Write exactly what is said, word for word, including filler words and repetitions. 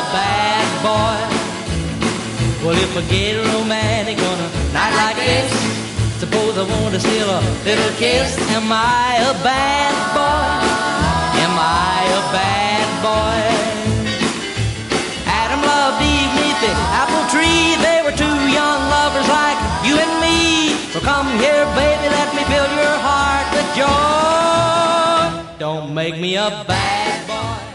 bad boy? Well, if I get romantic on a night like this, suppose I want to steal a little kiss. Am I a bad boy? Am I a bad boy? Adam loved Eve neath the apple tree. They were two young lovers like you and me. So come here, baby, let me fill your heart with joy. Don't make me a bad boy.